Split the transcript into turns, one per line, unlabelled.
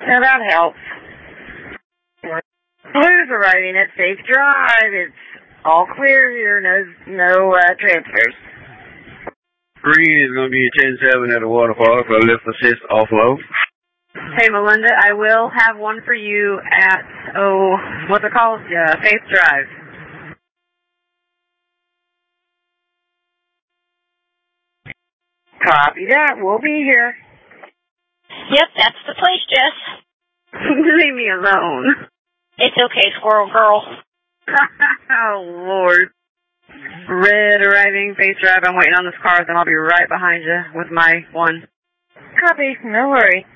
Now that helps. Blue's arriving at Safe Drive. It's all clear here. No transfers.
Green is going to be 10-7 at the water park for lift assist offload.
Hey, Melinda, I will have one for you at, what's it called? Safe Drive. Copy that. We'll be here.
Yep, that's the place, Jess.
Leave me alone.
It's okay, Squirrel Girl.
Oh, Lord. Red arriving, Safe Drive. I'm waiting on this car, then I'll be right behind you with my one.
Copy. No worry.